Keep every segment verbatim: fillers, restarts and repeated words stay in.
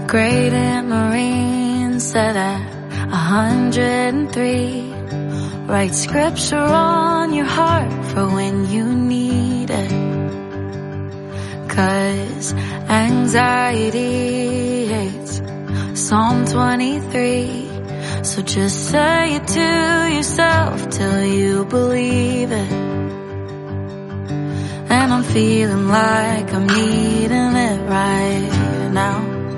Great and Marine said at a hundred and three, write scripture on your heart for when you need it. 'Cause anxiety hates Psalm twenty-three. So just say it to yourself till you believe it. And I'm feeling like I'm needing it right now.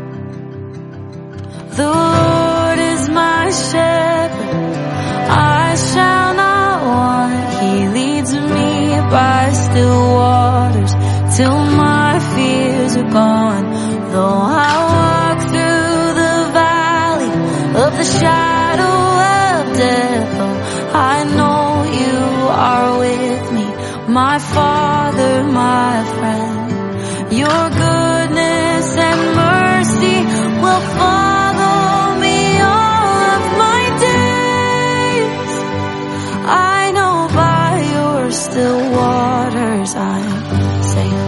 The Lord is my shepherd, I shall not want. He leads me by still waters till my fears are gone. Though I walk through the valley of the shadow of death, oh, I know you are with me, my Father, my friend. Your goodness and mercy will follow me all of my days. I know by your still waters I'm safe.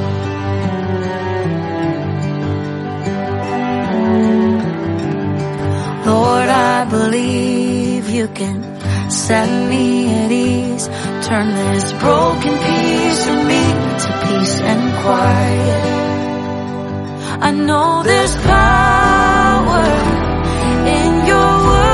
Lord, I believe you can set me at ease. Turn this broken piece of me to peace and quiet. I know there's power in your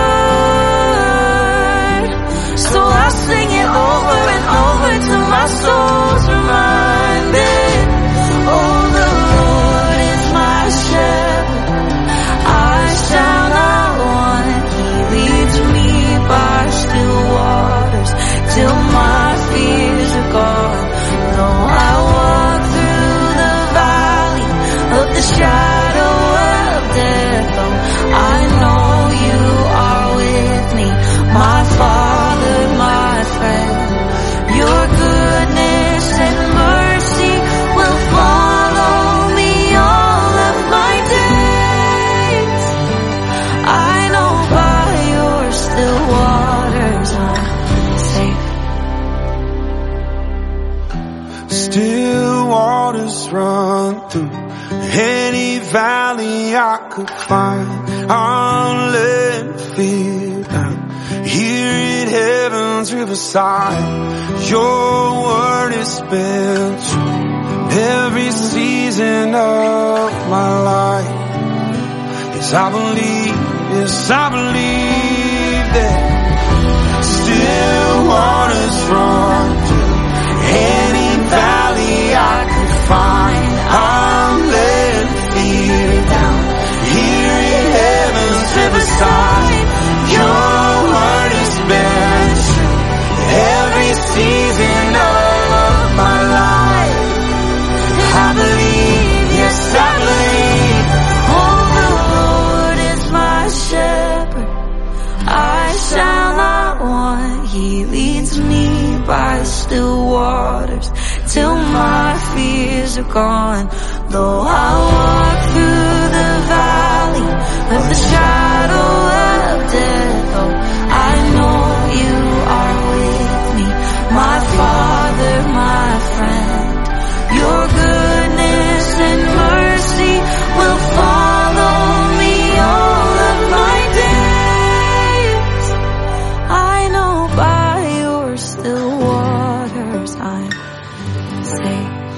word, so I'll sing it over and over till my soul's reminded. Oh, the Lord is my shepherd, I shall not want. He leads me by still waters till my fears are gone. Though I walk through the valley of the shadow of death, oh, I know you are with me, my Father, my friend. Your goodness and mercy will follow me all of my days. I know by your still waters I'm safe. Still waters run through any valley I could find. I'll let fear down here in heaven's riverside. Your word has been true every season of my life. Yes, I believe, yes, I believe that still waters run through any valley I could find. I'm led fear down here in heaven's riverside. Your word has been true every season of my life. I believe, yes, I believe. Oh, the Lord is my shepherd, I shall not want. He leads me by still waters till my fears are gone. Though I walk through the valley of the shadow of death, oh, I know you are with me, my Father, my friend. Your goodness and mercy will follow me all of my days. I know by your still waters I'm safe.